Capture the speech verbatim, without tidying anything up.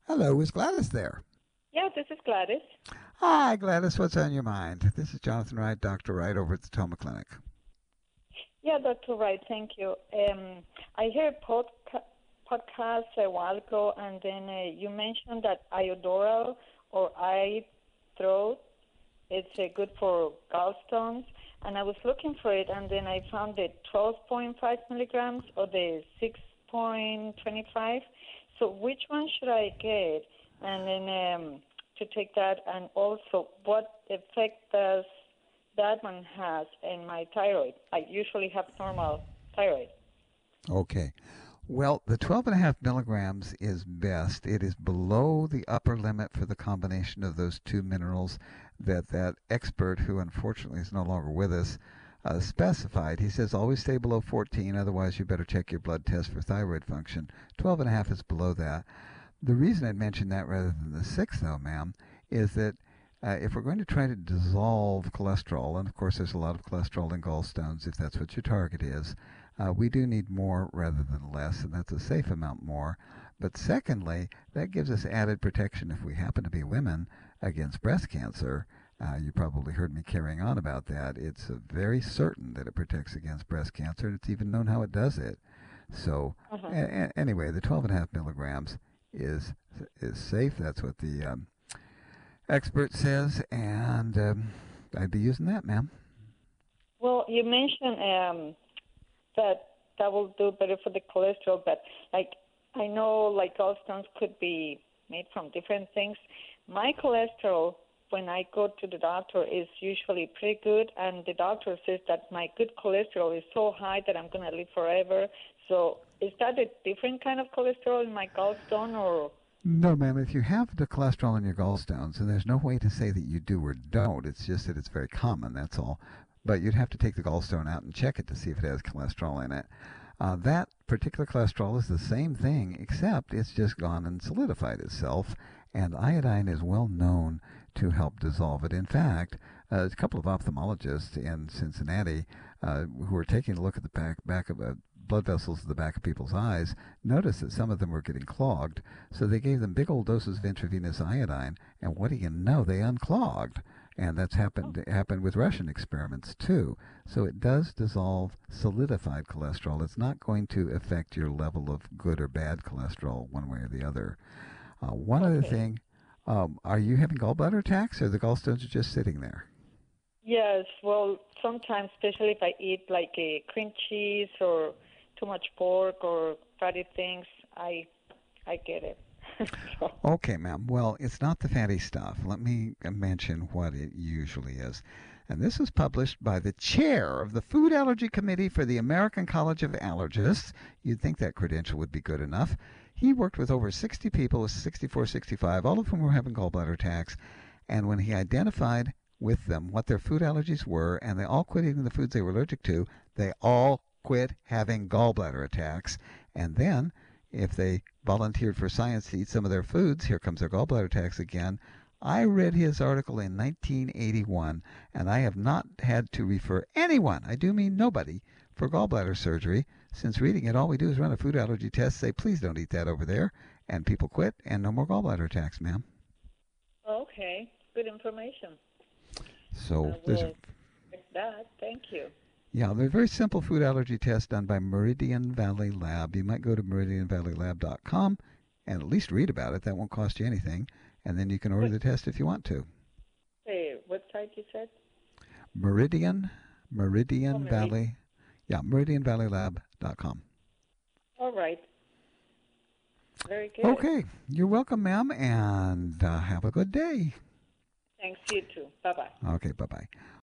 Hello, is Gladys there? Yeah, this is Gladys. Hi, Gladys. What's on your mind? This is Jonathan Wright, Doctor Wright, over at the Toma Clinic. Yeah, Doctor Wright, thank you. Um, I heard a podca- podcast a while ago, and then uh, you mentioned that iodoral or eye throat it's uh, good for gallstones, and I was looking for it, and then I found the twelve point five milligrams or the six point two five. So which one should I get? And then um, to take that, and also what effect does that one has in my thyroid? I usually have normal thyroid. Okay. Well, the twelve and a half milligrams is best. It is below the upper limit for the combination of those two minerals that that expert, who unfortunately is no longer with us, uh, specified. He says always stay below fourteen, otherwise you better check your blood test for thyroid function. twelve and a half is below that. The reason I mentioned that rather than the six, though, ma'am, is that uh, if we're going to try to dissolve cholesterol, and of course there's a lot of cholesterol in gallstones if that's what your target is, uh, we do need more rather than less, and that's a safe amount more. But secondly, that gives us added protection if we happen to be women against breast cancer. Uh, you probably heard me carrying on about that. It's uh, very certain that it protects against breast cancer, and it's even known how it does it. So, Uh-huh. a- a- anyway, the twelve and a half milligrams is is safe. That's what the um, expert says, and um, I'd be using that, ma'am. Well, you mentioned um, that that will do better for the cholesterol, but like I know like gallstones could be made from different things. My cholesterol when I go to the doctor is usually pretty good, and the doctor says that my good cholesterol is so high that I'm going to live forever. So is that a different kind of cholesterol in my gallstone, or? No, ma'am. If you have the cholesterol in your gallstones, and there's no way to say that you do or don't, it's just that it's very common. That's all. But you'd have to take the gallstone out and check it to see if it has cholesterol in it. Uh, that particular cholesterol is the same thing, except it's just gone and solidified itself, and iodine is well known to help dissolve it. In fact, uh, a couple of ophthalmologists in Cincinnati uh, who were taking a look at the back, back of a blood vessels in the back of people's eyes noticed that some of them were getting clogged, so they gave them big old doses of intravenous iodine, and what do you know, they unclogged. And that's Oh, happened happened with Russian experiments too. So it does dissolve solidified cholesterol. It's not going to affect your level of good or bad cholesterol one way or the other. Uh, one other okay. thing, um, are you having gallbladder attacks, or the gallstones are just sitting there? Yes, well, sometimes, especially if I eat like a cream cheese or too much pork or fatty things, I I get it. So, Okay, ma'am. Well, it's not the fatty stuff. Let me uh, mention what it usually is. And this was published by the chair of the Food Allergy Committee for the American College of Allergists. You'd think that credential would be good enough. He worked with over sixty people, sixty-four, sixty-five, all of whom were having gallbladder attacks. And when he identified with them what their food allergies were, and they all quit eating the foods they were allergic to, they all quit having gallbladder attacks. And then, if they volunteered for science to eat some of their foods, here comes their gallbladder attacks again. I read his article in nineteen eighty-one, and I have not had to refer anyone, I do mean nobody, for gallbladder surgery. Since reading it, all we do is run a food allergy test, say, please don't eat that over there, and people quit, and no more gallbladder attacks, ma'am. okay, good information. So I there's a will check that. Thank you. Yeah, they're a very simple food allergy test done by Meridian Valley Lab. You might go to meridian valley lab dot com and at least read about it. That won't cost you anything. And then you can order What the test if you want to. the website you said? Meridian, Oh, Meridian Marie. Valley, yeah, meridian valley lab dot com. All right. Very good. Okay, you're welcome, ma'am, and uh, have a good day. Thanks. You too. Bye bye. Okay, bye bye.